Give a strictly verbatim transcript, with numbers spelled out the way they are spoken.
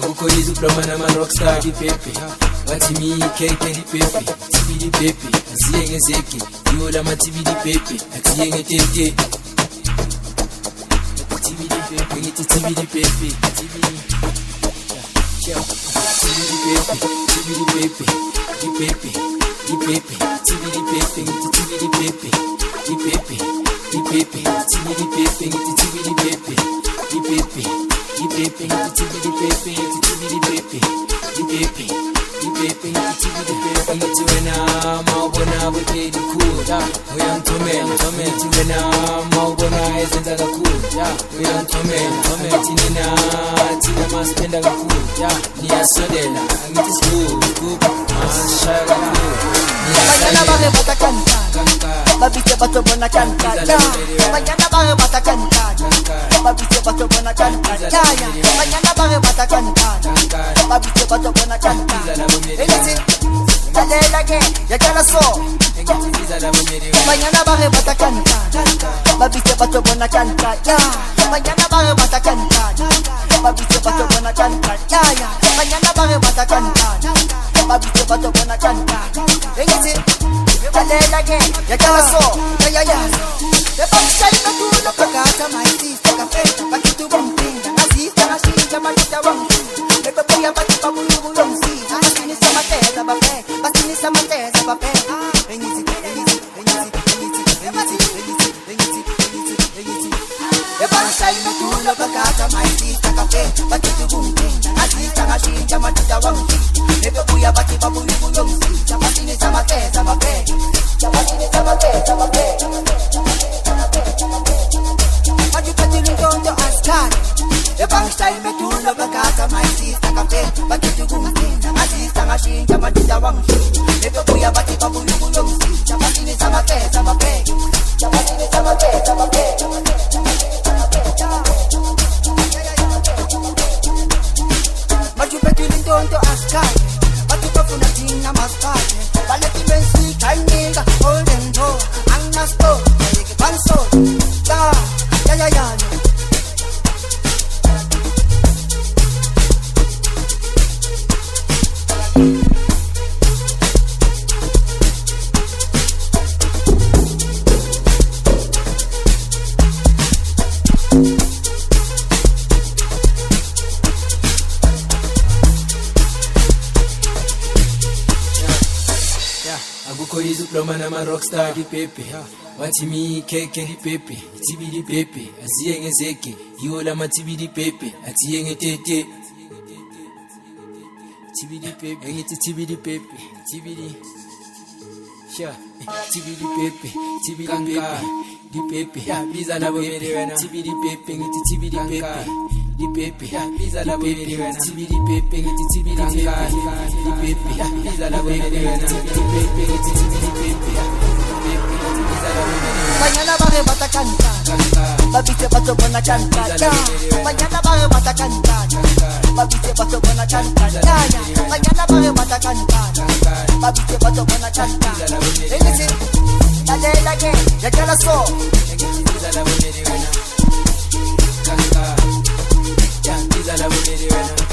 Akukho izuploma nama rockstar di pepe. Wathi mi keke di pepe, tibi di pepe. Asiye ngezeke, yola ma tibi di pepe. Asiye ngetete. Tibi di pepe, ngiti tibi di pepe, tibi di. Tibi di pepe, tibi di pepe, di pepe, di pepe, tibi di pepe, ngiti tibi di pepe, di pepe, di pepe, tibi di pepe, ngiti tibi di pepe, di pepe, di pepe, ngiti tibi di pepe, ngiti tibi di pepe, di pepe, di pepe, ngiti tibi di pepe, ngiti wena maubona bude di kuda, uyantomela, ngiti wena maubona ezenza kakhulu, uyantomela, ngiti nina tina maspenda kakhulu, niyasodela, ngithi sibuku, mashaya kakhulu. Banyana bare batakanta, babise bato bona kanta. Banyana bare batakanta, babise bato bona kanta. Banyana bare batakanta, babise bato bona kanta. Elise, dalela ke, yakala so. Banyana bare batakanta, babise bato bona kanta. Banyana bare batakanta, babise bato bona kanta. Banyana bare batakanta, babise bato bona kanta. Elise, dalela ke, yakala so. Ya ya. The backside no do no pagata my sister cafe. Bakitu bumpinga, nazista nashinja majuta wangu. Bebe boya bati babulu bulonsi. Basini sama teza bape, basini sama teza bape. Enyiti, enyiti, enyiti, enyiti, enyiti, enyiti, enyiti, enyiti. The backside no do no pagata my sister cafe. Bakitu bumpinga, nazista nashinja majuta wangu. Bebe boya bati babulu bulonsi. Basini sama teza bape. Basini sama teza bape. The bank style me do love a cat my sister cafe. But if you go in, my sister machine, Jama did a one. Never go ya bati babu you go young see. Jama in is a mate, Jama pay. Jama in is a mate, Jama pay. But you bet you don't to ask her. But you go for nothing, I must fight. But let me see, I need a golden door. I'm not so, take it one soul. Yeah, yeah, yeah, yeah. Akukho izuploma nama rockstar di pepe. Wathi mi keke di pepe, tibi di pepe. Asiye ngezeke, yola ma tibi di pepe. Asiye ngetete. Tibi di pepe, ngiti tibi di pepe, tibi di. Sha, tibi di pepe, tibi di pepe, di pepe. Biza na bomere wena. Tibi di pepe, ngiti tibi di pepe. Di pepe, biza la bomere wena. Tibi di pepe, ngiti tibi di pepe. Di pepe, biza la bomere wena. Tibi di pepe, ngiti tibi di pepe. Banyana bare batakanta, babise bato bona kanta. Banyana bare batakanta, babise bato bona kanta. Banyana bare batakanta, babise bato bona kanta. Elise, dalela ke, yakala so. Biza la bomere wena. Kanta, ya biza la bomere wena.